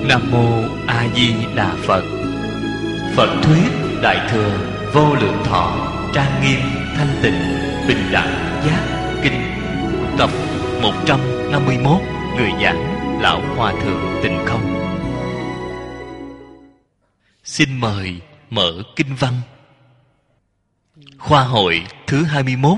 Nam Mô A Di Đà Phật. Phật thuyết Đại thừa Vô Lượng Thọ trang nghiêm thanh tịnh bình đẳng giác kinh. Tập 151. Người giảng Lão Hòa Thượng Tịnh Không. Xin mời mở kinh văn. Khoa hội thứ 21.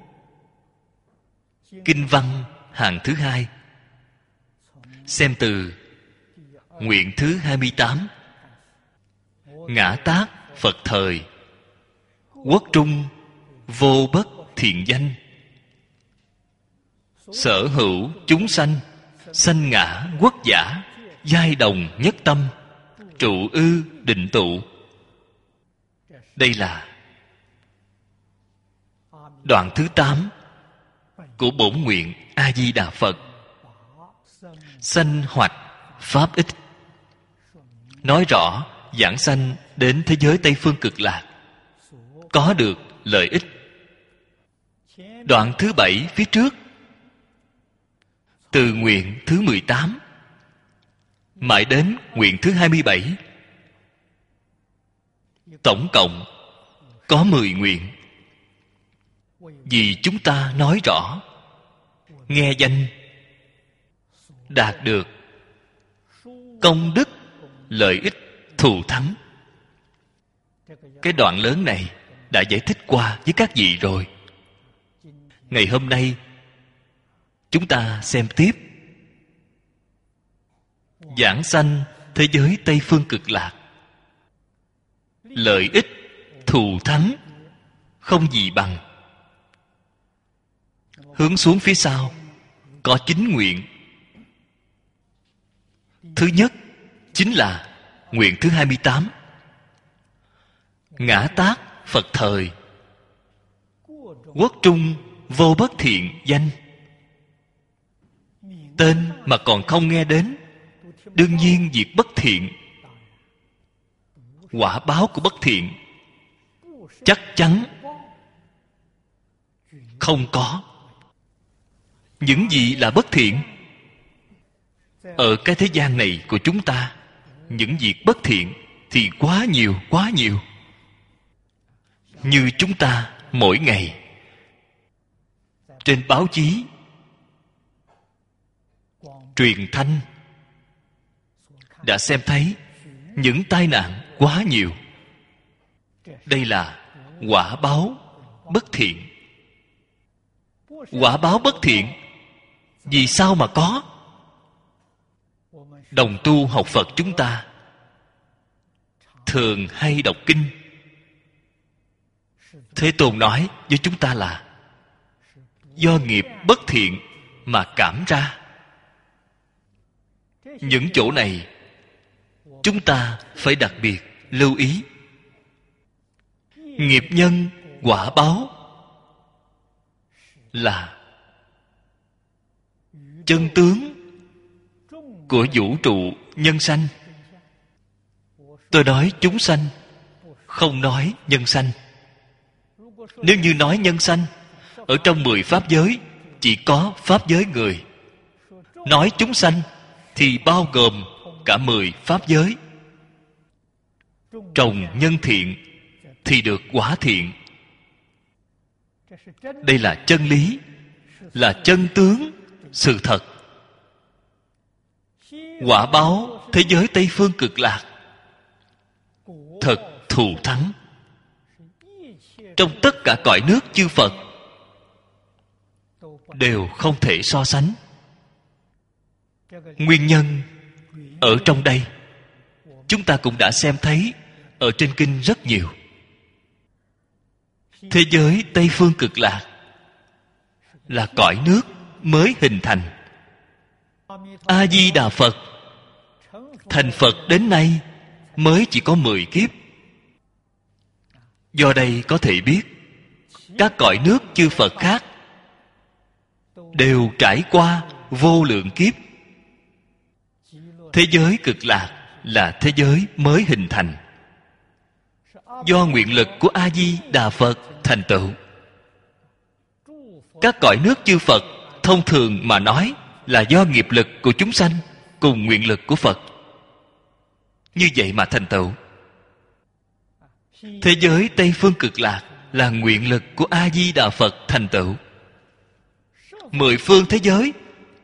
Kinh văn hàng thứ 2. Xem từ nguyện thứ 28. Ngã tát Phật thời, quốc trung vô bất thiện danh. Sở hữu chúng sanh, sanh ngã quốc giả, giai đồng nhất tâm, trụ ư định tụ. Đây là đoạn thứ 8 của bổn nguyện A Di Đà Phật. Sanh hoạch pháp ích, nói rõ giảng sanh đến thế giới Tây Phương Cực Lạc có được lợi ích. Đoạn thứ 7 phía trước, từ nguyện thứ 18 mãi đến nguyện thứ 27, tổng cộng có 10 nguyện. Vì chúng ta nói rõ nghe danh đạt được công đức lợi ích thù thắng. Cái đoạn lớn này đã giải thích qua với các vị rồi. Ngày hôm nay chúng ta xem tiếp giảng sanh thế giới Tây Phương Cực Lạc, lợi ích thù thắng không gì bằng. Hướng xuống phía sau có 9 nguyện. Thứ nhất chính là nguyện thứ 28. Ngã tát Phật thời, quốc trung vô bất thiện danh. Tên mà còn không nghe đến, đương nhiên việc bất thiện, quả báo của bất thiện chắc chắn không có. Những gì là bất thiện? Ở cái thế gian này của chúng ta, những việc bất thiện thì quá nhiều, quá nhiều. Như chúng ta mỗi ngày trên báo chí, truyền thanh đã xem thấy những tai nạn quá nhiều. Đây là quả báo bất thiện. Quả báo bất thiện vì sao mà có? Đồng tu học Phật chúng ta thường hay đọc kinh. Thế Tôn nói với chúng ta là do nghiệp bất thiện mà cảm ra. Những chỗ này chúng ta phải đặc biệt lưu ý. Nghiệp nhân quả báo là chân tướng của vũ trụ nhân sanh. Tôi nói chúng sanh, không nói nhân sanh. Nếu như nói nhân sanh, ở trong 10 pháp giới chỉ có pháp giới người. Nói chúng sanh thì bao gồm cả 10 pháp giới. Trồng nhân thiện thì được quả thiện. Đây là chân lý, là chân tướng, sự thật. Quả báo thế giới Tây Phương Cực Lạc thật thù thắng. Trong tất cả cõi nước chư Phật đều không thể so sánh. Nguyên nhân ở trong đây chúng ta cũng đã xem thấy ở trên kinh rất nhiều. Thế giới Tây Phương Cực Lạc là cõi nước mới hình thành. A Di Đà Phật thành Phật đến nay mới chỉ có 10 kiếp. Do đây có thể biết các cõi nước chư Phật khác đều trải qua vô lượng kiếp. Thế giới Cực Lạc là thế giới mới hình thành, do nguyện lực của A Di Đà Phật thành tựu. Các cõi nước chư Phật thông thường mà nói là do nghiệp lực của chúng sanh cùng nguyện lực của Phật. Như vậy mà thành tựu. Thế giới Tây Phương Cực Lạc là nguyện lực của A-di-đà Phật thành tựu. 10 phương thế giới,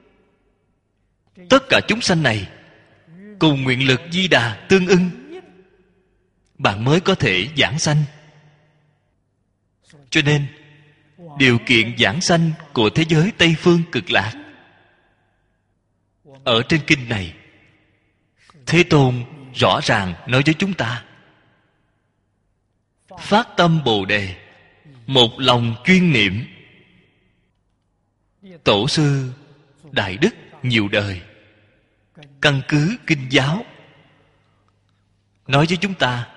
tất cả chúng sanh này cùng nguyện lực Di Đà tương ưng, bạn mới có thể giảng sanh. Cho nên điều kiện giảng sanh của thế giới Tây Phương Cực Lạc, ở trên kinh này Thế Tôn rõ ràng nói với chúng ta: phát tâm Bồ Đề, một lòng chuyên niệm. Tổ sư Đại Đức nhiều đời căn cứ kinh giáo nói với chúng ta: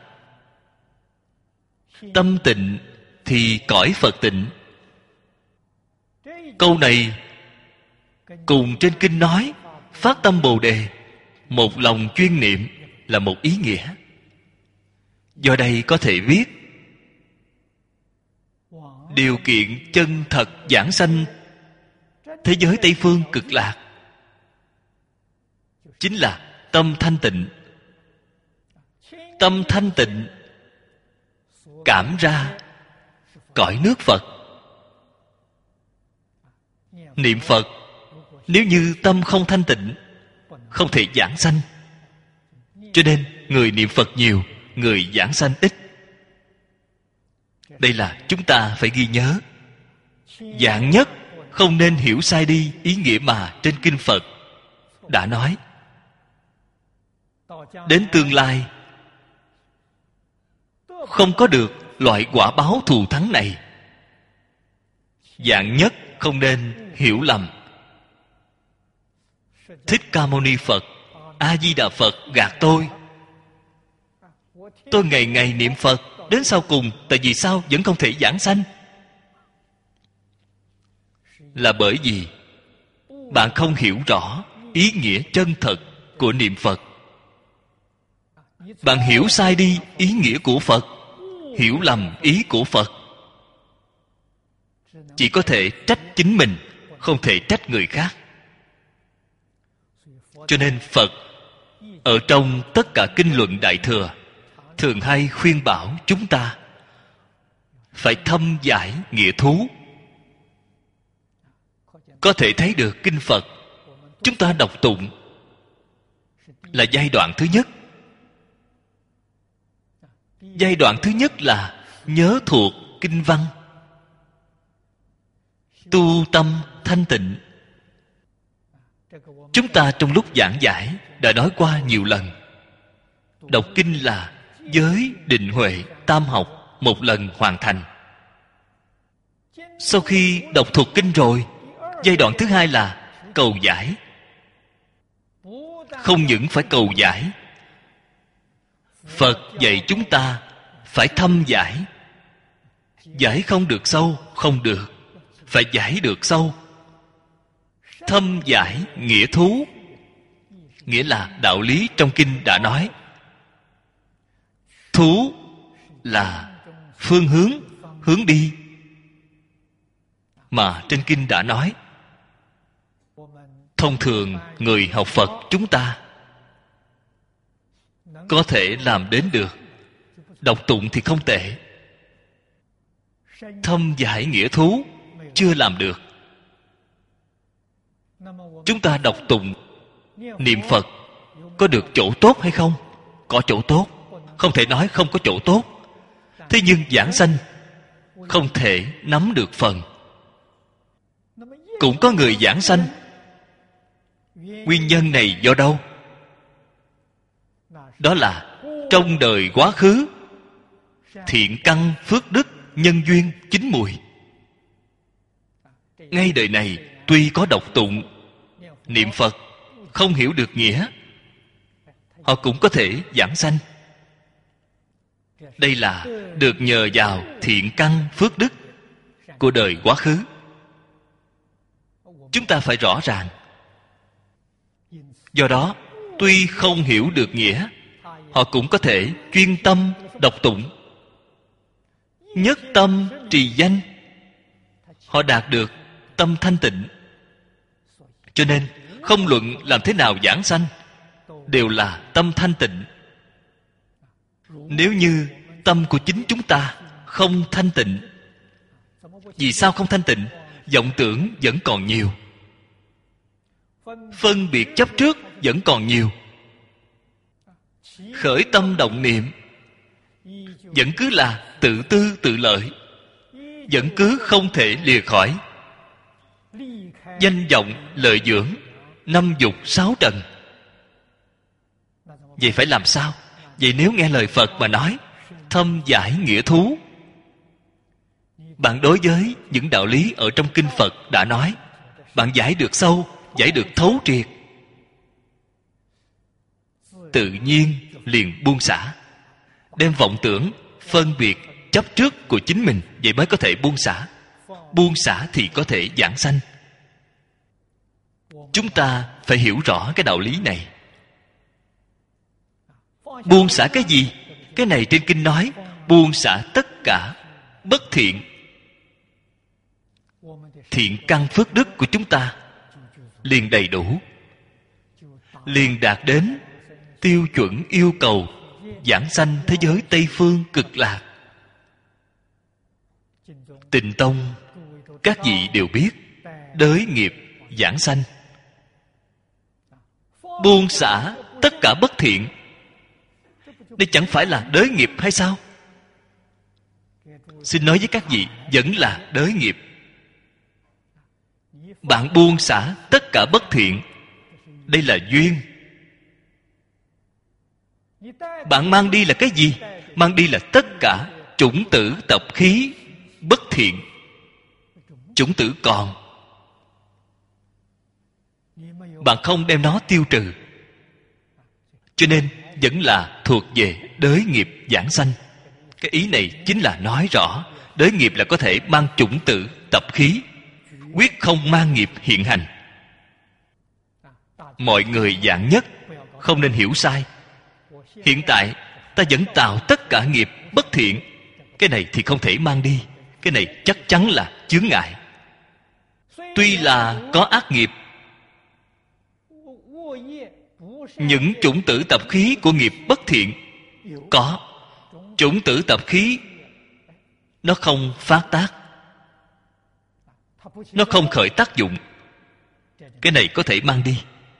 tâm tịnh thì cõi Phật tịnh. Câu này cùng trên kinh nói phát tâm Bồ Đề, một lòng chuyên niệm là một ý nghĩa. Do đây có thể viết điều kiện chân thật giảng sanh thế giới Tây Phương Cực Lạc chính là tâm thanh tịnh. Tâm thanh tịnh cảm ra cõi nước Phật. Niệm Phật nếu như tâm không thanh tịnh, không thể giảng sanh. Cho nên người niệm Phật nhiều, người giảng sanh ít. Đây là chúng ta phải ghi nhớ. Vạn nhất không nên hiểu sai đi ý nghĩa mà trên kinh Phật đã nói. Đến tương lai không có được loại quả báo thù thắng này. Vạn nhất không nên hiểu lầm. Thích Ca Mâu Ni Phật, A Di Đà Phật gạt tôi. Tôi ngày ngày niệm Phật, đến sau cùng tại vì sao vẫn không thể giảng sanh? Là bởi vì bạn không hiểu rõ ý nghĩa chân thật của niệm Phật. Bạn hiểu sai đi ý nghĩa của Phật, hiểu lầm ý của Phật. Chỉ có thể trách chính mình, không thể trách người khác. Cho nên Phật ở trong tất cả kinh luận Đại Thừa thường hay khuyên bảo chúng ta phải thâm giải nghĩa thú. Có thể thấy được kinh Phật chúng ta đọc tụng là giai đoạn thứ nhất. Giai đoạn thứ nhất là nhớ thuộc kinh văn, tu tâm thanh tịnh. Chúng ta trong lúc giảng giải đã nói qua nhiều lần. Đọc kinh là giới định huệ tam học một lần hoàn thành. Sau khi đọc thuộc kinh rồi, giai đoạn thứ hai là cầu giải. Không những phải cầu giải, Phật dạy chúng ta phải thâm giải. Giải không được sâu, không được. Phải giải được sâu. Thâm giải nghĩa thú, nghĩa là đạo lý trong kinh đã nói. Thú là phương hướng, hướng đi mà trên kinh đã nói. Thông thường người học Phật chúng ta có thể làm đến được. Đọc tụng thì không tệ. Thâm giải nghĩa thú chưa làm được. Chúng ta đọc tụng niệm Phật có được chỗ tốt hay không? Có chỗ tốt, không thể nói không có chỗ tốt. Thế nhưng giảng sanh không thể nắm được phần. Cũng có người giảng sanh. Nguyên nhân này do đâu? Đó là trong đời quá khứ thiện căn phước đức nhân duyên chín mùi. Ngay đời này tuy có đọc tụng niệm Phật, không hiểu được nghĩa, họ cũng có thể giảng sanh. Đây là được nhờ vào thiện căn phước đức của đời quá khứ. Chúng ta phải rõ ràng. Do đó, tuy không hiểu được nghĩa, họ cũng có thể chuyên tâm đọc tụng, nhất tâm trì danh. Họ đạt được tâm thanh tịnh. Cho nên không luận làm thế nào giảng sanh, đều là tâm thanh tịnh. Nếu như tâm của chính chúng ta không thanh tịnh, vì sao không thanh tịnh? Vọng tưởng vẫn còn nhiều, phân biệt chấp trước vẫn còn nhiều, khởi tâm động niệm vẫn cứ là tự tư tự lợi, vẫn cứ không thể lìa khỏi danh vọng lợi dưỡng, năm dục sáu trần. Vậy phải làm sao? Vậy nếu nghe lời Phật mà nói thâm giải nghĩa thú, bạn đối với những đạo lý ở trong kinh Phật đã nói, bạn giải được sâu, giải được thấu triệt, tự nhiên liền buông xả, đem vọng tưởng, phân biệt, chấp trước của chính mình, vậy mới có thể buông xả. Buông xả thì có thể giảng sanh. Chúng ta phải hiểu rõ cái đạo lý này. Buông xả cái gì? Cái này trên kinh nói buông xả tất cả bất thiện. Thiện căn phước đức của chúng ta liền đầy đủ, liền đạt đến tiêu chuẩn yêu cầu giảng sanh thế giới Tây Phương Cực Lạc. Tịnh Tông các vị đều biết, đới nghiệp giảng sanh, buông xả tất cả bất thiện. Đây chẳng phải là đới nghiệp hay sao? Xin nói với các vị, vẫn là đới nghiệp. Bạn buông xả tất cả bất thiện, đây là duyên. Bạn mang đi là cái gì? Mang đi là tất cả chủng tử tập khí bất thiện. Chủng tử còn, bạn không đem nó tiêu trừ, cho nên vẫn là thuộc về đới nghiệp giảng sanh. Cái ý này chính là nói rõ đới nghiệp là có thể mang chủng tử tập khí, quyết không mang nghiệp hiện hành. Mọi người dạng nhất không nên hiểu sai. Hiện tại ta vẫn tạo tất cả nghiệp bất thiện, cái này thì không thể mang đi. Cái này chắc chắn là chướng ngại. Tuy là có ác nghiệp, những chủng tử tập khí của nghiệp bất thiện có. Chủng tử tập khí nó không phát tác, nó không khởi tác dụng, cái này có thể mang đi.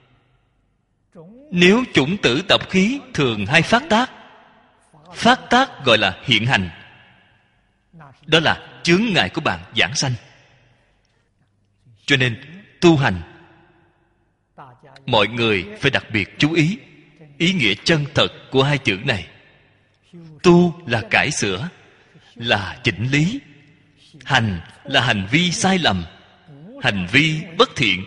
Nếu chủng tử tập khí thường hay phát tác gọi là hiện hành, đó là chướng ngại của bạn giảng sanh. Cho nên tu hành, mọi người phải đặc biệt chú ý ý nghĩa chân thật của hai chữ này. Tu là cải sửa, là chỉnh lý. Hành là hành vi sai lầm, hành vi bất thiện.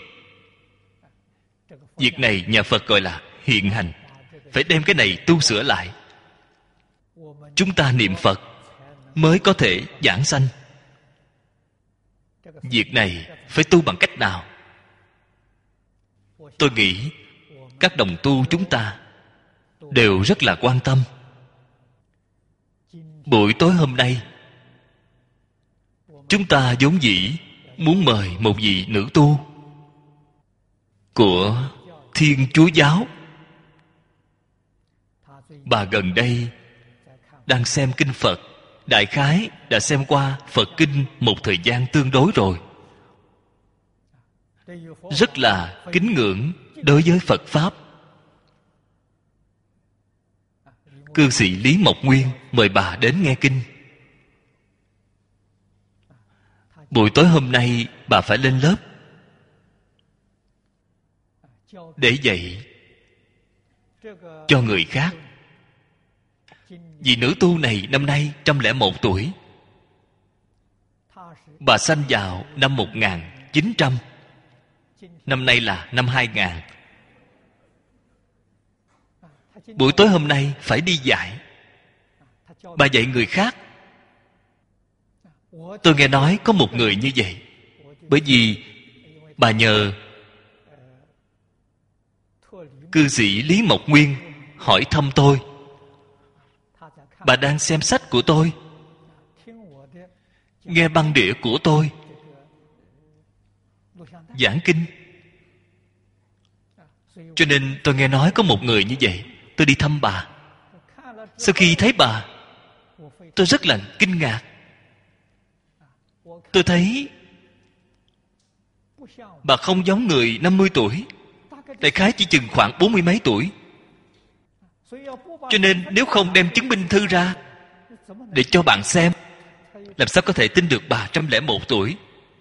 Việc này nhà Phật gọi là hiện hành. Phải đem cái này tu sửa lại. Chúng ta niệm Phật mới có thể giảng sanh. Việc này phải tu bằng cách nào? Tôi nghĩ các đồng tu chúng ta đều rất là quan tâm. Buổi tối hôm nay, chúng ta vốn dĩ muốn mời một vị nữ tu của Thiên Chúa Giáo. Bà gần đây đang xem kinh Phật, đại khái đã xem qua Phật kinh một thời gian tương đối rồi, rất là kính ngưỡng đối với Phật Pháp. Cư sĩ Lý Mộc Nguyên mời bà đến nghe kinh. Buổi tối hôm nay bà phải lên lớp để dạy cho người khác. Vị nữ tu này năm nay 101 tuổi. Bà sanh vào năm 1900. Năm nay là năm 2000. Buổi tối hôm nay phải đi dạy. Bà dạy người khác. Tôi nghe nói có một người như vậy. Bởi vì bà nhờ cư sĩ Lý Mộc Nguyên hỏi thăm tôi. Bà đang xem sách của tôi, nghe băng đĩa của tôi giảng kinh. Cho nên tôi nghe nói có một người như vậy. Tôi đi thăm bà. Sau khi thấy bà, tôi rất là kinh ngạc. Tôi thấy bà không giống người 50 tuổi, đại khái chỉ chừng khoảng 40 mấy tuổi. Cho nên nếu không đem chứng minh thư ra để cho bạn xem, làm sao có thể tin được bà 101 tuổi.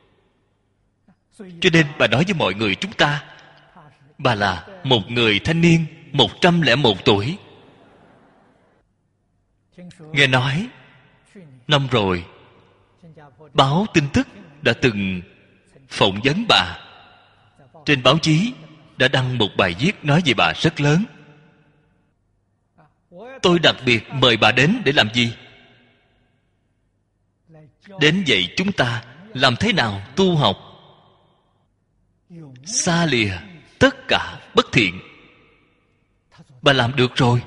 Cho nên bà nói với mọi người chúng ta, bà là một người thanh niên 101 tuổi. Nghe nói năm rồi báo tin tức đã từng phỏng vấn bà. Trên báo chí đã đăng một bài viết nói về bà rất lớn. Tôi đặc biệt mời bà đến để làm gì? Đến dạy chúng ta làm thế nào tu học, xa lìa tất cả bất thiện. Bà làm được rồi.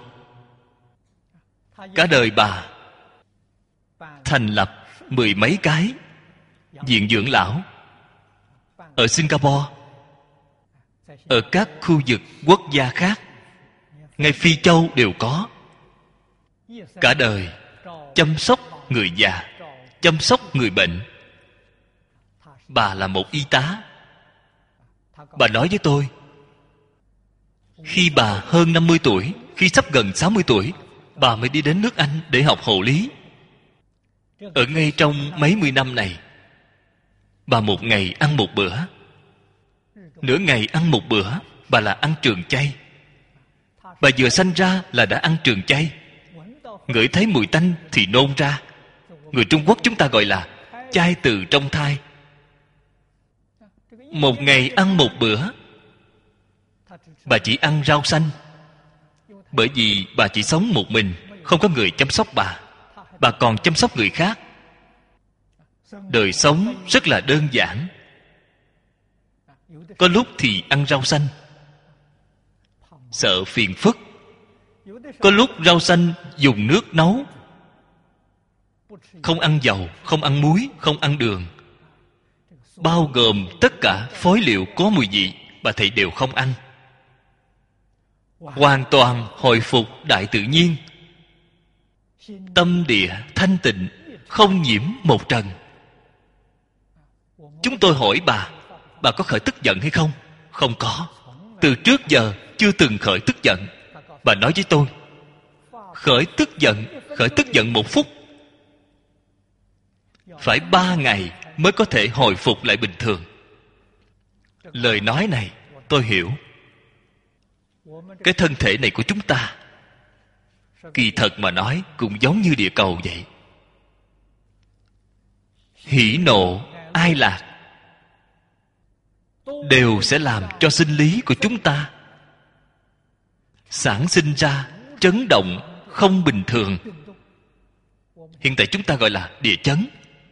Cả đời bà thành lập 10 mấy cái viện dưỡng lão ở Singapore, ở các khu vực quốc gia khác, ngay Phi Châu đều có. Cả đời chăm sóc người già, chăm sóc người bệnh. Bà là một y tá. Bà nói với tôi, khi bà hơn 50 tuổi, khi sắp gần 60 tuổi, bà mới đi đến nước Anh để học hộ lý. Ở ngay trong mấy mươi năm này, bà một ngày ăn một bữa, nửa ngày ăn một bữa. Bà là ăn trường chay. Bà vừa sanh ra là đã ăn trường chay. Ngửi thấy mùi tanh thì nôn ra. Người Trung Quốc chúng ta gọi là chay từ trong thai. Một ngày ăn một bữa. Bà chỉ ăn rau xanh, bởi vì bà chỉ sống một mình, không có người chăm sóc bà. Bà còn chăm sóc người khác. Đời sống rất là đơn giản. Có lúc thì ăn rau xanh, sợ phiền phức. Có lúc rau xanh dùng nước nấu, không ăn dầu, không ăn muối, không ăn đường, bao gồm tất cả phối liệu có mùi vị, bà thầy đều không ăn. Hoàn toàn hồi phục đại tự nhiên, tâm địa thanh tịnh, không nhiễm một trần. Chúng tôi hỏi bà có khởi tức giận hay không? Không có. Từ trước giờ chưa từng khởi tức giận. Bà nói với tôi, khởi tức giận 1 phút phải 3 ngày mới có thể hồi phục lại bình thường. Lời nói này tôi hiểu. Cái thân thể này của chúng ta, kỳ thật mà nói, cũng giống như địa cầu vậy. Hỉ nộ ai lạc đều sẽ làm cho sinh lý của chúng ta sản sinh ra chấn động không bình thường. Hiện tại chúng ta gọi là địa chấn.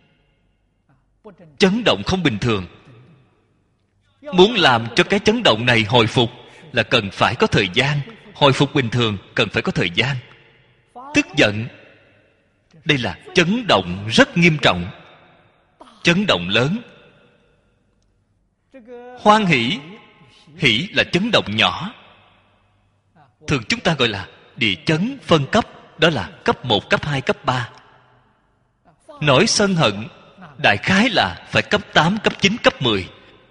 Chấn động không bình thường. Muốn làm cho cái chấn động này hồi phục là cần phải có thời gian. Hồi phục bình thường cần phải có thời gian. Tức giận, đây là chấn động rất nghiêm trọng, chấn động lớn. Hoan hỷ, hỷ là chấn động nhỏ. Thường chúng ta gọi là địa chấn phân cấp. Đó là cấp 1, cấp 2, cấp 3. Nỗi sân hận đại khái là phải cấp 8, cấp 9, cấp 10.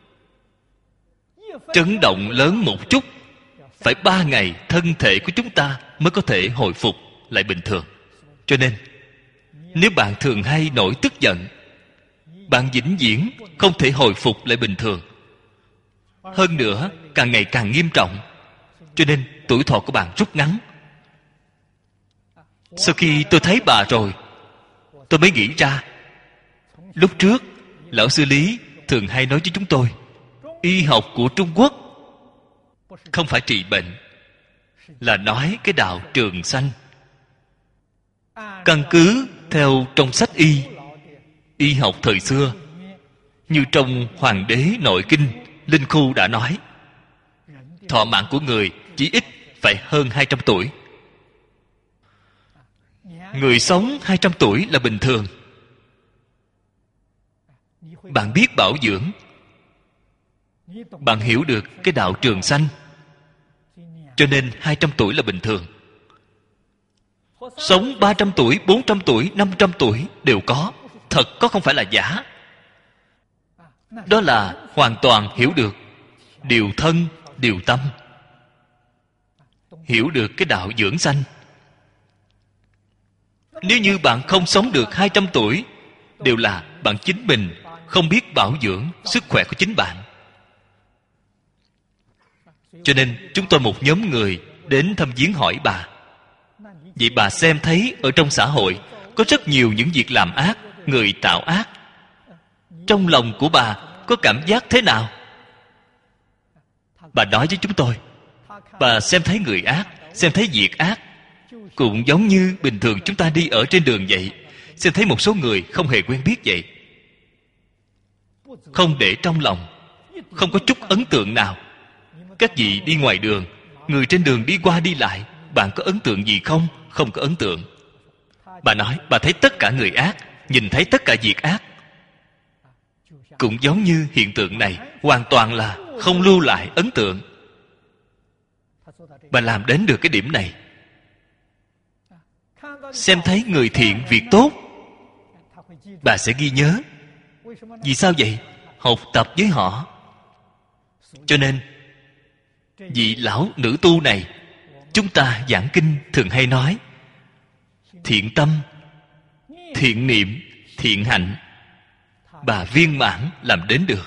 Chấn động lớn một chút phải 3 ngày thân thể của chúng ta mới có thể hồi phục lại bình thường. Cho nên nếu bạn thường hay nổi tức giận, bạn vĩnh viễn không thể hồi phục lại bình thường. Hơn nữa càng ngày càng nghiêm trọng. Cho nên tuổi thọ của bạn rút ngắn. Sau khi tôi thấy bà rồi, tôi mới nghĩ ra, lúc trước lão sư Lý thường hay nói với chúng tôi, y học của Trung Quốc không phải trị bệnh, là nói cái đạo trường sanh. Căn cứ theo trong sách y học thời xưa, như trong Hoàng đế Nội Kinh, Linh Khu đã nói, thọ mạng của người chỉ ít phải hơn 200 tuổi. Người sống 200 tuổi là bình thường. Bạn biết bảo dưỡng, bạn hiểu được cái đạo trường sanh, cho nên 200 tuổi là bình thường. Sống 300 tuổi, 400 tuổi, 500 tuổi đều có. Thật có không phải là giả. Đó là hoàn toàn hiểu được điều thân, điều tâm, hiểu được cái đạo dưỡng sanh. Nếu như bạn không sống được 200 tuổi, đều là bạn chính mình không biết bảo dưỡng sức khỏe của chính bạn. Cho nên chúng tôi một nhóm người đến thăm viếng hỏi bà. Vậy bà xem thấy ở trong xã hội có rất nhiều những việc làm ác, người tạo ác. Trong lòng của bà có cảm giác thế nào? Bà nói với chúng tôi, bà xem thấy người ác, xem thấy việc ác, cũng giống như bình thường chúng ta đi ở trên đường vậy, xem thấy một số người không hề quen biết vậy, không để trong lòng, không có chút ấn tượng nào. Các vị đi ngoài đường, người trên đường đi qua đi lại, bạn có ấn tượng gì không? Không có ấn tượng. Bà nói bà thấy tất cả người ác, nhìn thấy tất cả việc ác. Cũng giống như hiện tượng này, hoàn toàn là không lưu lại ấn tượng. Bà làm đến được cái điểm này. Xem thấy người thiện việc tốt, bà sẽ ghi nhớ. Vì sao vậy? Học tập với họ. Cho nên vị lão nữ tu này, chúng ta giảng kinh thường hay nói thiện tâm, thiện niệm, thiện hạnh, bà viên mãn làm đến được.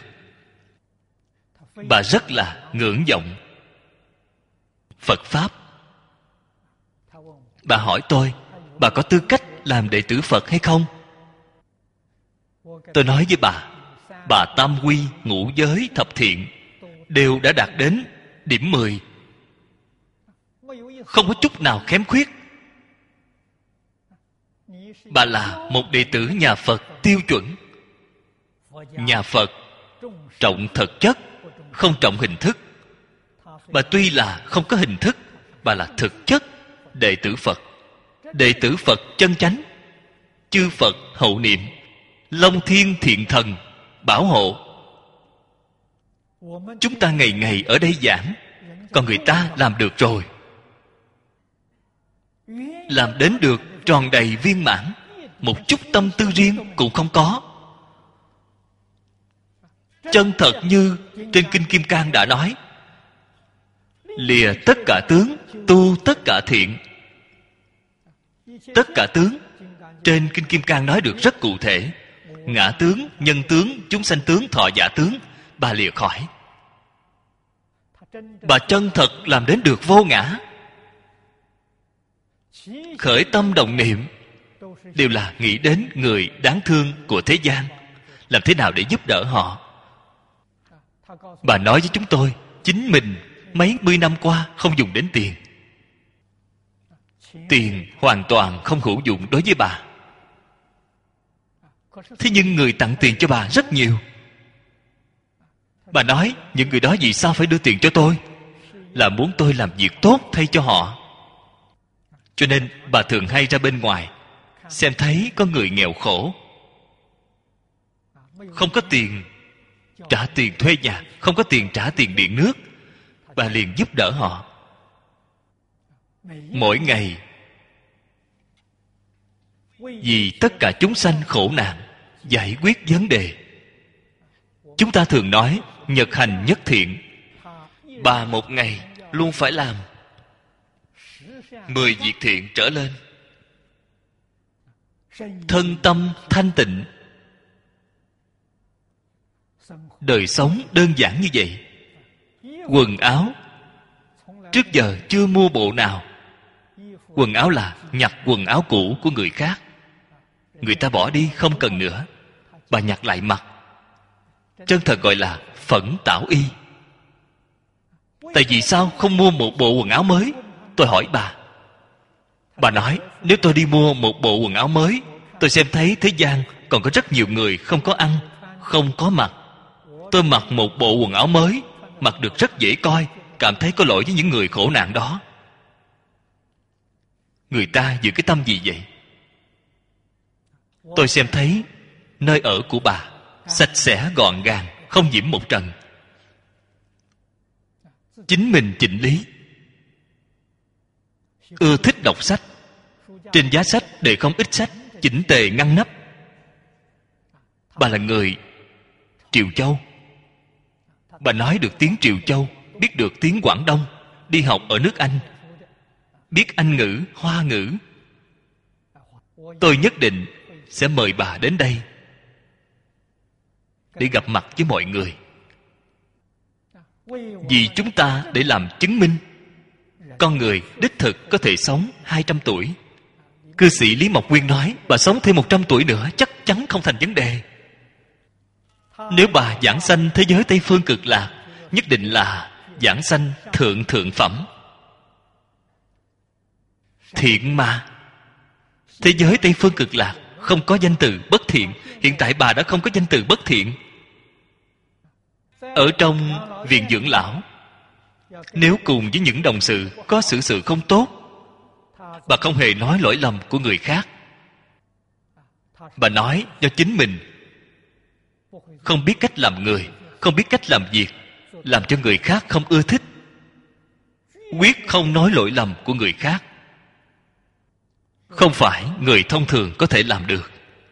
Bà rất là ngưỡng vọng Phật Pháp. Bà hỏi tôi, bà có tư cách làm đệ tử Phật hay không? Tôi nói với bà tam quy, ngũ giới, thập thiện đều đã đạt đến điểm 10, không có chút nào kém khuyết. Bà là một đệ tử nhà Phật tiêu chuẩn. Nhà Phật trọng thực chất, không trọng hình thức. Bà tuy là không có hình thức, bà là thực chất đệ tử Phật. Đệ tử Phật chân chánh, chư Phật hậu niệm, Long Thiên Thiện Thần bảo hộ. Chúng ta ngày ngày ở đây giảng, còn người ta làm được rồi, làm đến được tròn đầy viên mãn, một chút tâm tư riêng cũng không có. Chân thật như trên Kinh Kim Cang đã nói, lìa tất cả tướng, tu tất cả thiện. Tất cả tướng trên Kinh Kim Cang nói được rất cụ thể. Ngã tướng, nhân tướng, chúng sanh tướng, thọ giả tướng, bà lìa khỏi. Bà chân thật làm đến được vô ngã. Khởi tâm động niệm đều là nghĩ đến người đáng thương của thế gian, làm thế nào để giúp đỡ họ. Bà nói với chúng tôi, chính mình mấy mươi năm qua không dùng đến tiền. Tiền hoàn toàn không hữu dụng đối với bà. Thế nhưng người tặng tiền cho bà rất nhiều. Bà nói, những người đó vì sao phải đưa tiền cho tôi? Là muốn tôi làm việc tốt thay cho họ. Cho nên bà thường hay ra bên ngoài, xem thấy có người nghèo khổ, không có tiền trả tiền thuê nhà, không có tiền trả tiền điện nước, bà liền giúp đỡ họ. Mỗi ngày vì tất cả chúng sanh khổ nạn, giải quyết vấn đề. Chúng ta thường nói nhật hành nhất thiện. Bà một ngày luôn phải làm 10 việc thiện trở lên. Thân tâm thanh tịnh, đời sống đơn giản như vậy. Quần áo trước giờ chưa mua bộ nào. Quần áo là nhặt quần áo cũ của người khác, người ta bỏ đi không cần nữa, bà nhặt lại mặc. Chân thật gọi là phẫn tảo y. Tại vì sao không mua một bộ quần áo mới? Tôi hỏi bà nói, nếu tôi đi mua một bộ quần áo mới, tôi xem thấy thế gian còn có rất nhiều người không có ăn, không có mặc. Tôi mặc một bộ quần áo mới, mặc được rất dễ coi, cảm thấy có lỗi với những người khổ nạn đó. Người ta giữ cái tâm gì vậy? Tôi xem thấy nơi ở của bà sạch sẽ gọn gàng, không nhiễm một trần. Chính mình chỉnh lý, ưa thích đọc sách. Trên giá sách để không ít sách, chỉnh tề ngăn nắp. Bà là người Triều Châu. Bà nói được tiếng Triều Châu, biết được tiếng Quảng Đông, đi học ở nước Anh, biết Anh ngữ, Hoa ngữ. Tôi nhất định sẽ mời bà đến đây để gặp mặt với mọi người. Vì chúng ta để làm chứng minh con người đích thực có thể sống 200 tuổi. Cư sĩ Lý Mộc Nguyên nói bà sống thêm 100 tuổi nữa chắc chắn không thành vấn đề. Nếu bà giảng sanh thế giới Tây Phương Cực Lạc, nhất định là giảng sanh thượng thượng phẩm. Thiện mà. Thế giới Tây Phương Cực Lạc không có danh từ bất thiện. Hiện tại bà đã không có danh từ bất thiện. Ở trong viện dưỡng lão, nếu cùng với những đồng sự có xử sự không tốt, bà không hề nói lỗi lầm của người khác. Bà nói do chính mình không biết cách làm người, không biết cách làm việc, làm cho người khác không ưa thích. Quyết không nói lỗi lầm của người khác. Không phải người thông thường có thể làm được.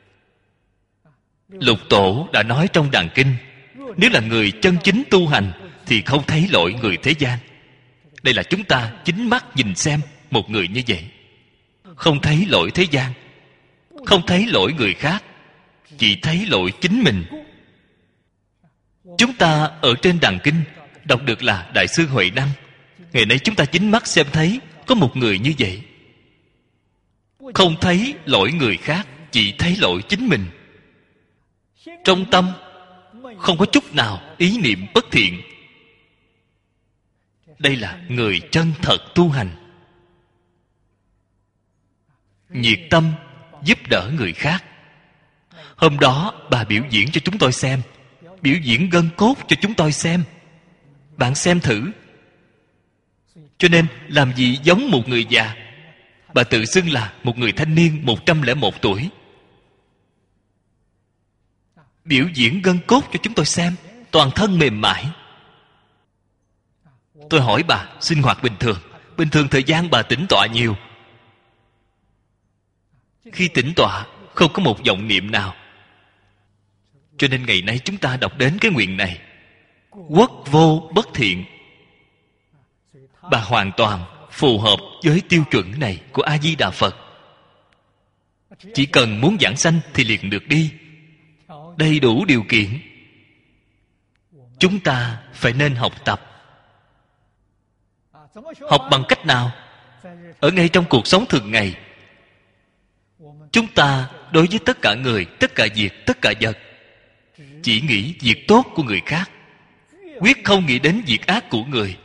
Lục Tổ đã nói trong Đàn Kinh, nếu là người chân chính tu hành thì không thấy lỗi người thế gian. Đây là chúng ta chính mắt nhìn xem một người như vậy, không thấy lỗi thế gian, không thấy lỗi người khác, chỉ thấy lỗi chính mình. Chúng ta ở trên Đàn Kinh đọc được là Đại sư Huệ Năng. Ngày nay chúng ta chính mắt xem thấy có một người như vậy, không thấy lỗi người khác, chỉ thấy lỗi chính mình. Trong tâm không có chút nào ý niệm bất thiện. Đây là người chân thật tu hành. Nhiệt tâm giúp đỡ người khác. Hôm đó bà biểu diễn cho chúng tôi xem, biểu diễn gân cốt cho chúng tôi xem. Bạn xem thử. Cho nên làm gì giống một người già. Bà tự xưng là một người thanh niên 101 tuổi. Biểu diễn gân cốt cho chúng tôi xem, toàn thân mềm mại. Tôi hỏi bà sinh hoạt bình thường thời gian bà tĩnh tọa nhiều. Khi tĩnh tọa không có một vọng niệm nào. Cho nên ngày nay chúng ta đọc đến cái nguyện này, quốc vô bất thiện. Bà hoàn toàn phù hợp với tiêu chuẩn này của A Di Đà Phật. Chỉ cần muốn giảng sanh thì liền được đi. Đầy đủ điều kiện. Chúng ta phải nên học tập. Học bằng cách nào? Ở ngay trong cuộc sống thường ngày, chúng ta đối với tất cả người, tất cả việc, tất cả vật, chỉ nghĩ việc tốt của người khác, quyết không nghĩ đến việc ác của người.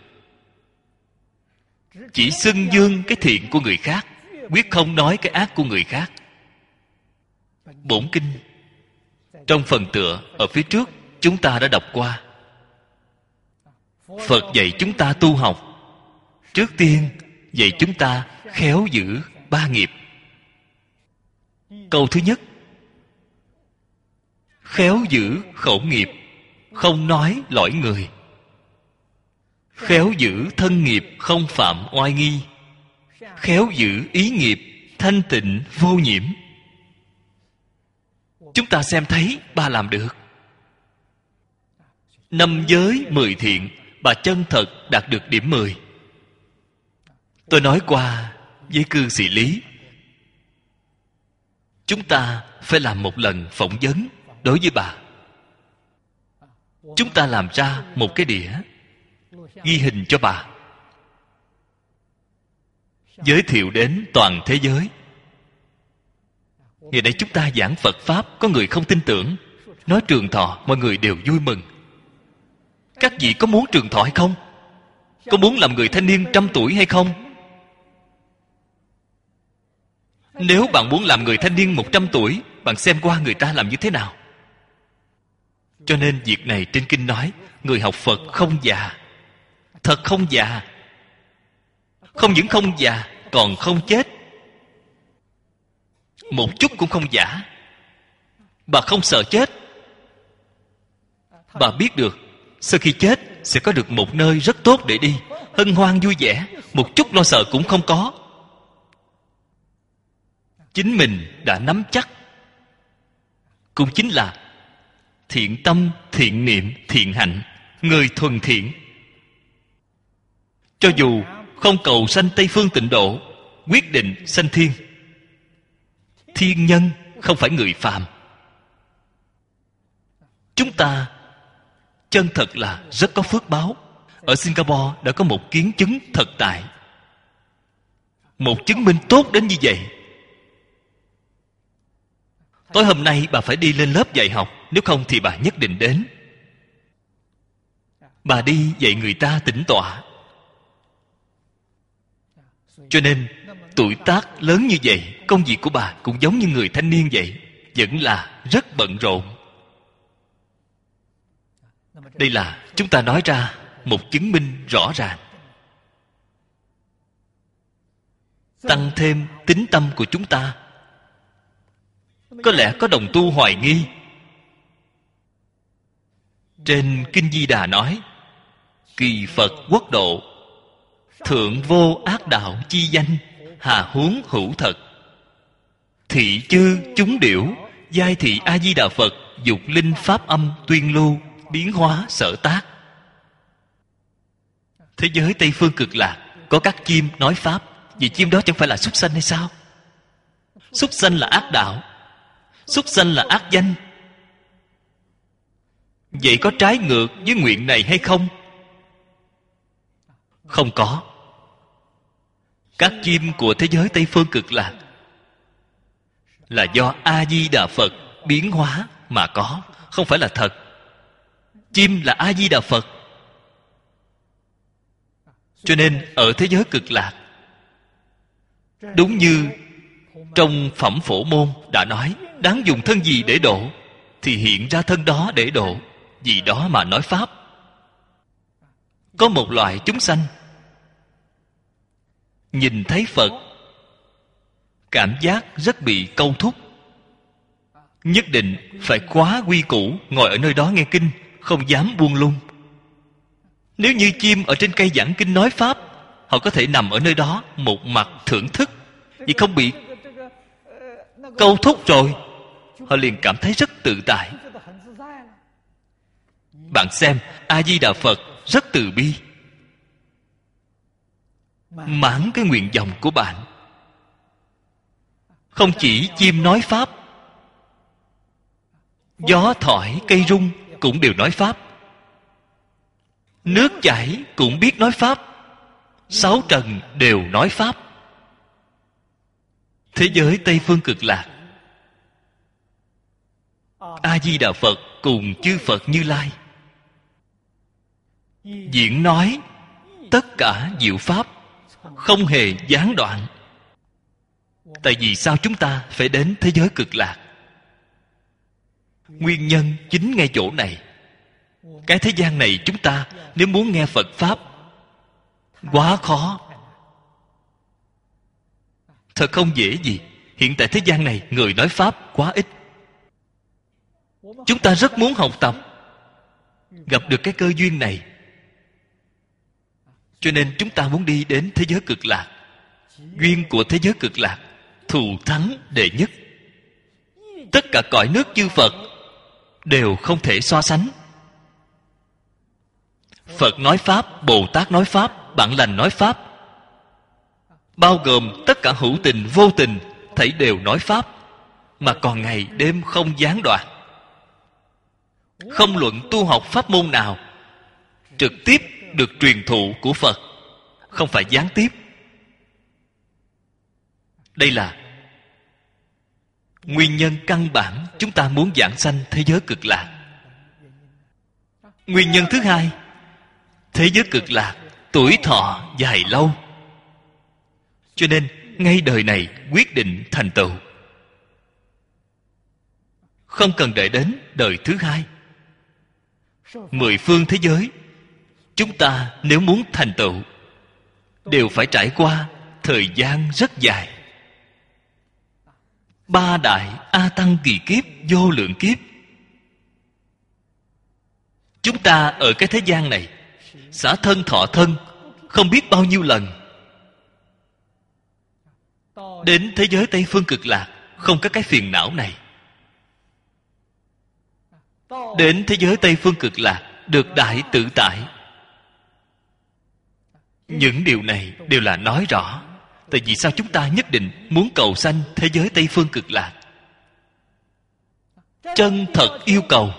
Chỉ xưng dương cái thiện của người khác, quyết không nói cái ác của người khác. Bổn kinh trong phần tựa ở phía trước chúng ta đã đọc qua. Phật dạy chúng ta tu học, trước tiên dạy chúng ta khéo giữ 3 nghiệp. Câu thứ nhất, khéo giữ khẩu nghiệp, không nói lỗi người. Khéo giữ thân nghiệp, không phạm oai nghi. Khéo giữ ý nghiệp, thanh tịnh vô nhiễm. Chúng ta xem thấy bà làm được. 5 giới 10 thiện, bà chân thật đạt được điểm 10. Tôi nói qua với cư sĩ Lý, chúng ta phải làm một lần phỏng vấn đối với bà. Chúng ta làm ra một cái đĩa ghi hình cho bà, giới thiệu đến toàn thế giới. Ngày nay chúng ta giảng Phật Pháp, có người không tin tưởng, nói trường thọ, mọi người đều vui mừng. Các vị có muốn trường thọ hay không? Có muốn làm người thanh niên 100 tuổi hay không? Nếu bạn muốn làm người thanh niên 100 tuổi, bạn xem qua người ta làm như thế nào. Cho nên việc này trên kinh nói, người học Phật không già. Thật không già. Không những không già, còn không chết. Một chút cũng không giả. Bà không sợ chết. Bà biết được sau khi chết sẽ có được một nơi rất tốt để đi, hân hoan vui vẻ, một chút lo sợ cũng không có. chính mình đã nắm chắc, cũng chính là thiện tâm, thiện niệm, thiện hạnh, người thuần thiện. Cho dù không cầu sanh Tây Phương Tịnh Độ, quyết định sanh thiên. Thiên nhân không phải người phàm. Chúng ta chân thật là rất có phước báo. Ở Singapore đã có một kiến chứng thật tại, một chứng minh tốt đến như vậy. Tối hôm nay bà phải đi lên lớp dạy học, nếu không thì bà nhất định đến. Bà đi dạy người ta tĩnh tọa. Cho nên tuổi tác lớn như vậy, công việc của bà cũng giống như người thanh niên vậy, vẫn là rất bận rộn. Đây là chúng ta nói ra một chứng minh rõ ràng. Tăng thêm tín tâm của chúng ta. Có lẽ có đồng tu hoài nghi. Trên Kinh Di Đà nói: kỳ Phật quốc độ, thượng vô ác đạo chi danh, hà huống hữu thật. Thị chư chúng điểu, giai thị A Di Đà Phật, dục linh pháp âm tuyên lưu, biến hóa sở tác. Thế giới Tây Phương Cực Lạc có các chim nói pháp. Vì chim đó chẳng phải là súc sanh hay sao? Súc sanh là ác đạo, súc sanh là ác danh. Vậy có trái ngược với nguyện này hay không? Không có. Các chim của thế giới Tây Phương Cực Lạc là do A Di Đà Phật biến hóa mà có, không phải là thật. Chim là A Di Đà Phật. Cho nên ở thế giới Cực Lạc, đúng như trong Phẩm Phổ Môn đã nói, đáng dùng thân gì để độ, thì hiện ra thân đó để độ, vì đó mà nói pháp. Có một loại chúng sanh nhìn thấy Phật, cảm giác rất bị câu thúc, nhất định phải khóa quy củ, ngồi ở nơi đó nghe kinh, không dám buông lung. Nếu như chim ở trên cây giảng kinh nói pháp, họ có thể nằm ở nơi đó một mặt thưởng thức, vì không bị câu thúc rồi, họ liền cảm thấy rất tự tại. Bạn xem, A Di Đà Phật rất từ bi, mãn cái nguyện vọng của bạn. Không chỉ chim nói pháp, gió thổi cây rung cũng đều nói pháp, nước chảy cũng biết nói pháp, sáu trần đều nói pháp. Thế giới Tây Phương Cực Lạc, A Di Đà Phật cùng chư Phật Như Lai diễn nói tất cả diệu pháp, không hề gián đoạn. Tại vì sao chúng ta phải đến thế giới Cực Lạc? Nguyên nhân chính ngay chỗ này. Cái thế gian này chúng ta nếu muốn nghe Phật pháp quá khó, thật không dễ gì. Hiện tại thế gian này người nói pháp quá ít. Chúng ta rất muốn học tập, gặp được cái cơ duyên này, cho nên chúng ta muốn đi đến thế giới Cực Lạc. Duyên của thế giới Cực Lạc thù thắng đệ nhất. Tất cả cõi nước chư Phật đều không thể so sánh. Phật nói pháp, Bồ Tát nói pháp, Bạn Lành nói pháp, bao gồm tất cả hữu tình vô tình, thảy đều nói pháp, mà còn ngày đêm không gián đoạn. Không luận tu học pháp môn nào, trực tiếp được truyền thụ của Phật, không phải gián tiếp. Đây là nguyên nhân căn bản chúng ta muốn giảng sanh thế giới Cực Lạc. Nguyên nhân thứ hai, thế giới Cực Lạc tuổi thọ dài lâu, cho nên ngay đời này quyết định thành tựu, không cần đợi đến đời thứ hai. 10 phương thế giới, chúng ta nếu muốn thành tựu đều phải trải qua thời gian rất dài. 3 đại A Tăng kỳ kiếp, vô lượng kiếp. Chúng ta ở cái thế gian này xả thân thọ thân không biết bao nhiêu lần. Đến thế giới Tây Phương Cực Lạc không có cái phiền não này. Đến thế giới Tây Phương Cực Lạc được đại tự tại. Những điều này đều là nói rõ. Tại vì sao chúng ta nhất định muốn cầu sanh thế giới Tây Phương Cực Lạc? Chân thật yêu cầu,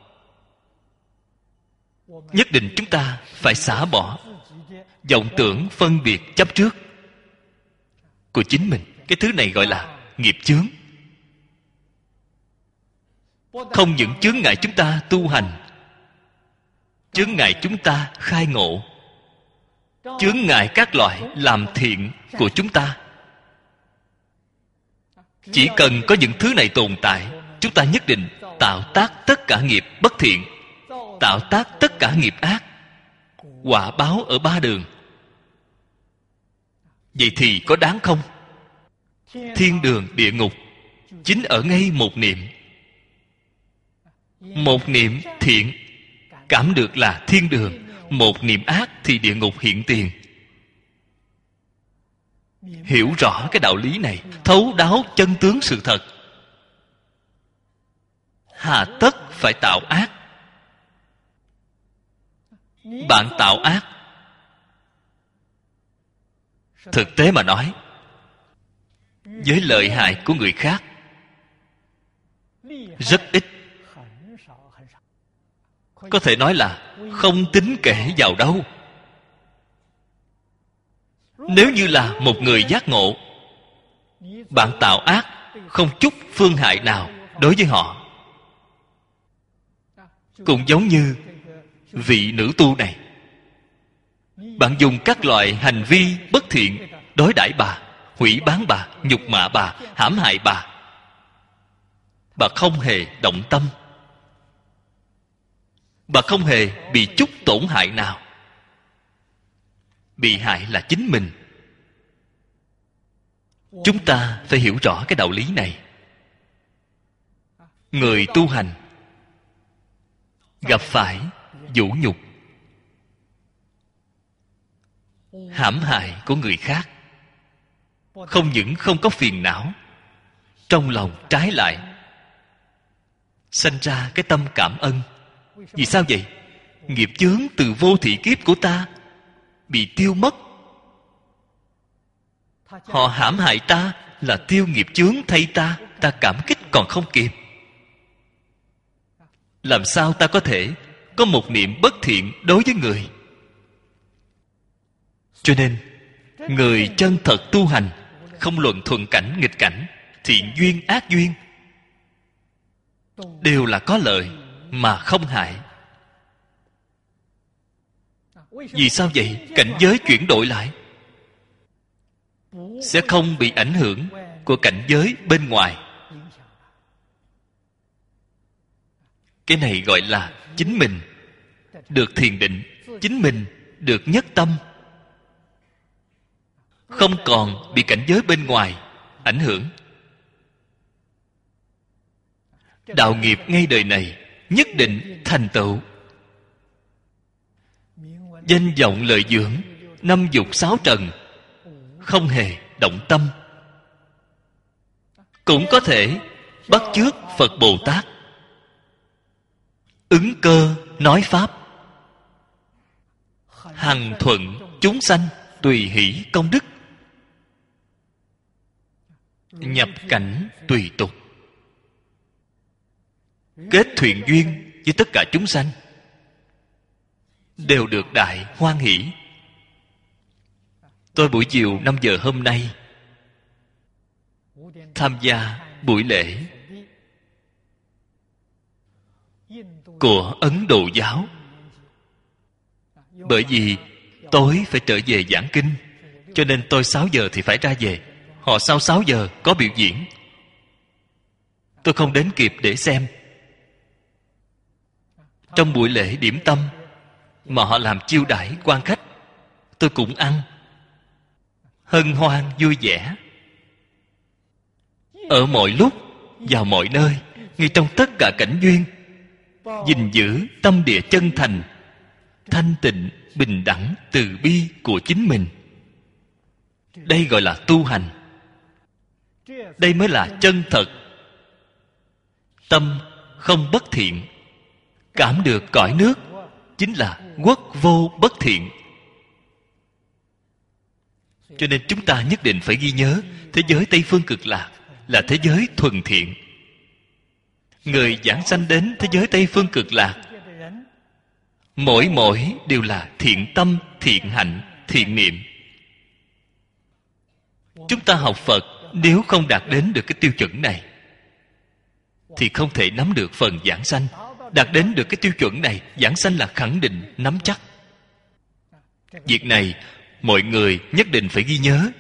nhất định chúng ta phải xả bỏ vọng tưởng phân biệt chấp trước của chính mình. Cái thứ này gọi là nghiệp chướng. Không những chướng ngại chúng ta tu hành, chướng ngại chúng ta khai ngộ, chướng ngại các loại làm thiện của chúng ta. Chỉ cần có những thứ này tồn tại, chúng ta nhất định tạo tác tất cả nghiệp bất thiện, tạo tác tất cả nghiệp ác, quả báo ở ba đường. Vậy thì có đáng không? Thiên đường địa ngục chính ở ngay một niệm. Một niệm thiện cảm được là thiên đường, một niệm ác thì địa ngục hiện tiền. Hiểu rõ cái đạo lý này, thấu đáo chân tướng sự thật, hà tất phải tạo ác. Bạn tạo ác, thực tế mà nói, với lợi hại của người khác rất ít, có thể nói là không tính kể vào đâu. Nếu như là một người giác ngộ, bạn tạo ác không chút phương hại nào đối với họ. Cũng giống như vị nữ tu này, bạn dùng các loại hành vi bất thiện đối đãi bà, hủy báng bà, nhục mạ bà, hãm hại bà không hề động tâm, bà không hề bị chút tổn hại nào. Bị hại là chính mình. Chúng ta phải hiểu rõ cái đạo lý này. Người tu hành gặp phải vũ nhục, hãm hại của người khác, không những không có phiền não, trong lòng trái lại sanh ra cái tâm cảm ơn. Vì sao vậy? Nghiệp chướng từ vô thị kiếp của ta bị tiêu mất. Họ hãm hại ta là tiêu nghiệp chướng thay ta, ta cảm kích còn không kịp. Làm sao ta có thể có một niệm bất thiện đối với người? Cho nên người chân thật tu hành, không luận thuận cảnh nghịch cảnh, thiện duyên ác duyên, đều là có lợi mà không hại. Vì sao vậy? Cảnh giới chuyển đổi lại, sẽ không bị ảnh hưởng của cảnh giới bên ngoài. Cái này gọi là chính mình được thiền định, chính mình được nhất tâm, không còn bị cảnh giới bên ngoài ảnh hưởng. Đạo nghiệp ngay đời này nhất định thành tựu. Danh vọng lợi dưỡng, năm dục sáu trần không hề động tâm. Cũng có thể bắt chước Phật Bồ Tát, ứng cơ nói pháp, hằng thuận chúng sanh, tùy hỷ công đức, nhập cảnh tùy tục, kết thuyện duyên với tất cả chúng sanh, đều được đại hoan hỷ. Tôi buổi chiều 5 giờ hôm nay tham gia buổi lễ của Ấn Độ giáo. Bởi vì tối phải trở về giảng kinh, cho nên tôi 6 giờ thì phải ra về. Họ sau 6 giờ có biểu diễn, tôi không đến kịp để xem. Trong buổi lễ điểm tâm mà họ làm chiêu đãi quan khách, tôi cũng ăn, hân hoan vui vẻ. Ở mọi lúc, vào mọi nơi, ngay trong tất cả cảnh duyên, gìn giữ tâm địa chân thành, thanh tịnh, bình đẳng, từ bi của chính mình. Đây gọi là tu hành. Đây mới là chân thật. Tâm không bất thiện, cảm được cõi nước, chính là quốc vô bất thiện. Cho nên chúng ta nhất định phải ghi nhớ, thế giới Tây Phương Cực Lạc là thế giới thuần thiện. Người giảng sanh đến thế giới Tây Phương Cực Lạc, mỗi đều là thiện tâm, thiện hạnh, thiện niệm. Chúng ta học Phật nếu không đạt đến được cái tiêu chuẩn này thì không thể nắm được phần giảng sanh. Đạt đến được cái tiêu chuẩn này, giảng sanh là khẳng định, nắm chắc. Việc này mọi người nhất định phải ghi nhớ.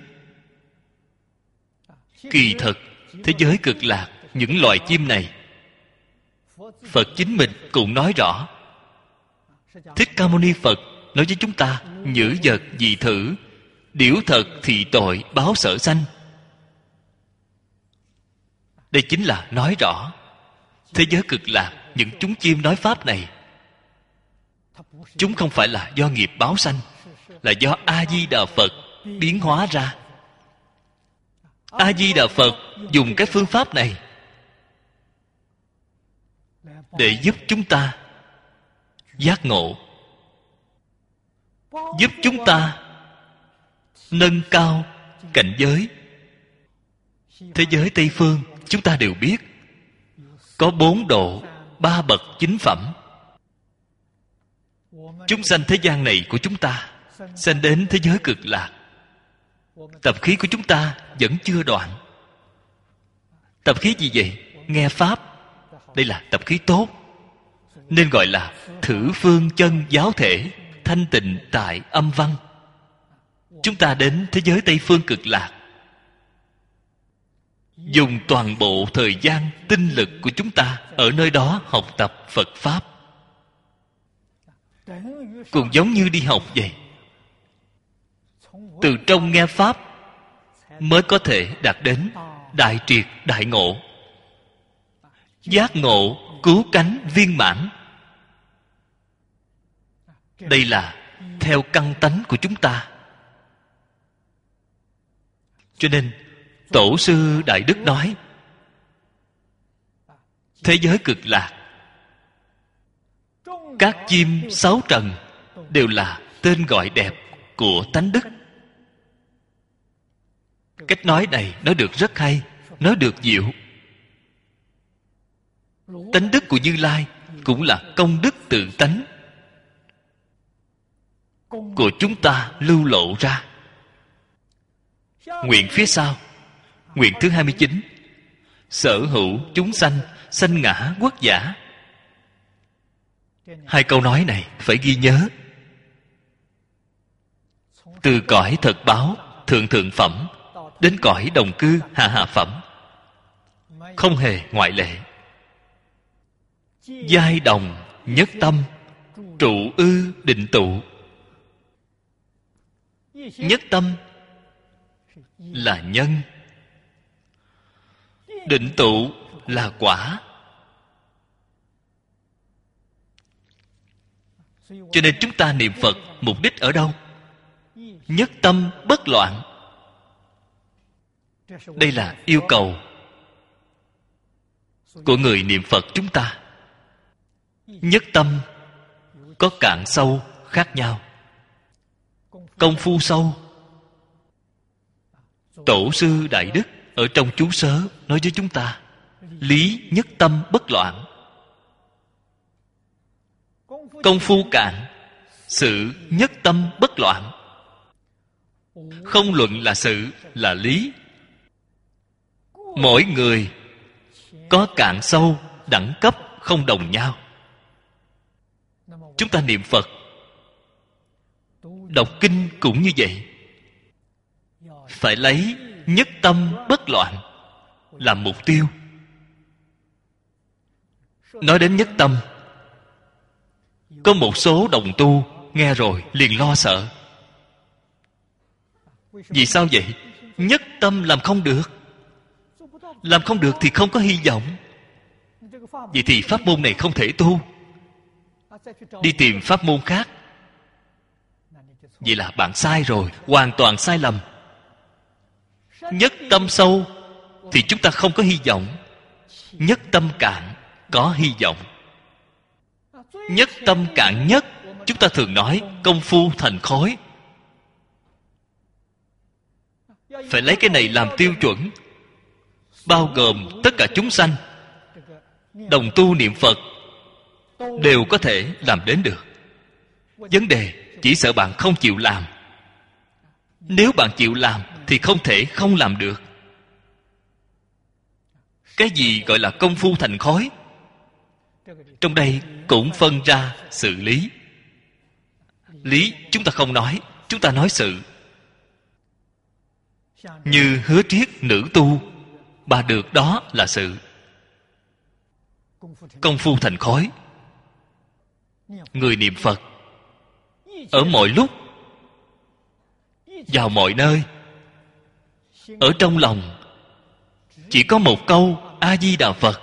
Kỳ thật, thế giới Cực Lạc, những loài chim này, Phật chính mình cũng nói rõ. Thích Ca Mâu Ni Phật nói với chúng ta: nhữ vật dị thử, điểu thật thị tội báo sở sanh. Đây chính là nói rõ thế giới Cực Lạc, những chúng chim nói pháp này, chúng không phải là do nghiệp báo sanh, là do A Di Đà Phật biến hóa ra. A Di Đà Phật dùng cái phương pháp này để giúp chúng ta giác ngộ, giúp chúng ta nâng cao cảnh giới. Thế giới Tây Phương chúng ta đều biết có 4 độ, 3 bậc chính phẩm. Chúng sanh thế gian này của chúng ta sanh đến thế giới Cực Lạc, tập khí của chúng ta vẫn chưa đoạn. Tập khí gì vậy? Nghe pháp. Đây là tập khí tốt, nên gọi là thử phương chân giáo thể, thanh tịnh tại âm văn. Chúng ta đến thế giới Tây Phương Cực Lạc, dùng toàn bộ thời gian, tinh lực của chúng ta ở nơi đó học tập Phật Pháp, cũng giống như đi học vậy. Từ trong nghe Pháp mới có thể đạt đến đại triệt đại ngộ, giác ngộ cứu cánh viên mãn. Đây là theo căn tánh của chúng ta. Cho nên Tổ sư Đại Đức nói, thế giới Cực Lạc, các chim 6 trần đều là tên gọi đẹp của tánh đức. Cách nói này nói được rất hay, nói được diệu. Tánh đức của Như Lai cũng là công đức tự tánh của chúng ta lưu lộ ra. Nguyện phía sau, nguyện thứ 29, sở hữu chúng sanh, sanh ngã quốc giả. 2 câu nói này phải ghi nhớ. Từ cõi thật báo, thượng thượng phẩm, đến cõi đồng cư, hạ hạ phẩm, không hề ngoại lệ. Giai đồng nhất tâm, trụ ư định tụ. Nhất tâm là nhân, định tụ là quả. Cho nên chúng ta niệm Phật mục đích ở đâu? Nhất tâm bất loạn. Đây là yêu cầu của người niệm Phật chúng ta. Nhất tâm có cạn sâu khác nhau. Công phu sâu, Tổ sư Đại Đức ở trong chú sớ nói với chúng ta: lý nhất tâm bất loạn. Công phu cạn, sự nhất tâm bất loạn. Không luận là sự, là lý. Mỗi người có cạn sâu, đẳng cấp không đồng nhau. Chúng ta niệm Phật, đọc kinh cũng như vậy. Phải lấy nhất tâm bất loạn làm mục tiêu. Nói đến nhất tâm, có một số đồng tu nghe rồi liền lo sợ. Vì sao vậy? Nhất tâm làm không được. Làm không được thì không có hy vọng. Vậy thì pháp môn này không thể tu. Đi tìm pháp môn khác. Vậy là bạn sai rồi, hoàn toàn sai lầm. Nhất tâm sâu thì chúng ta không có hy vọng. Nhất tâm cạn có hy vọng. Nhất tâm cạn nhất, chúng ta thường nói công phu thành khói. Phải lấy cái này làm tiêu chuẩn, bao gồm tất cả chúng sanh đồng tu niệm Phật đều có thể làm đến được. Vấn đề chỉ sợ bạn không chịu làm. Nếu bạn chịu làm thì không thể không làm được. Cái gì gọi là công phu thành khói? Trong đây cũng phân ra sự lý. Lý chúng ta không nói, chúng ta nói sự. Như Hứa Triết nữ tu, bà được đó là sự. Công phu thành khói. Người niệm Phật ở mọi lúc, vào mọi nơi, ở trong lòng chỉ có một câu A Di Đà Phật.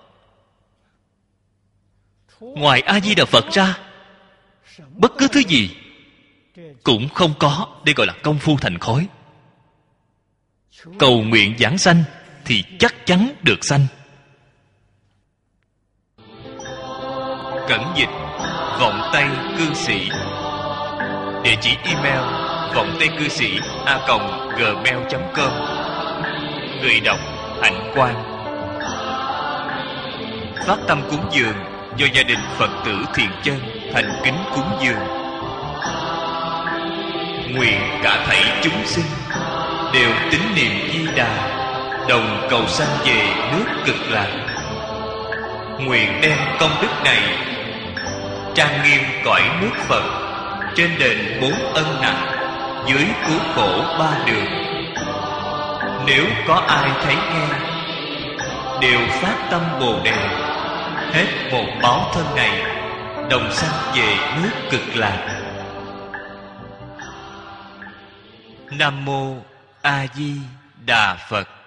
Ngoài A Di Đà Phật ra, bất cứ thứ gì cũng không có. Đây gọi là công phu thành khói. Cầu nguyện giảng sanh thì chắc chắn được sanh. Cẩn dịch Vọng Tây Cư Sĩ. Địa chỉ email vongtaicư sĩ@gmail.com. Người đọc Hạnh Quang. Phát tâm cúng dường do gia đình Phật tử Thiện Chân thành kính cúng dường. Nguyện cả thảy chúng sinh đều tín niệm Di Đà, đồng cầu sanh về nước Cực Lạc. Nguyện đem công đức này trang nghiêm cõi nước Phật, trên đền 4 ân nặng, dưới cứu khổ 3 đường. Nếu có ai thấy nghe, đều phát tâm Bồ Đề, hết một báo thân này, đồng sanh về nước Cực Lạc. Nam mô A Di Đà Phật.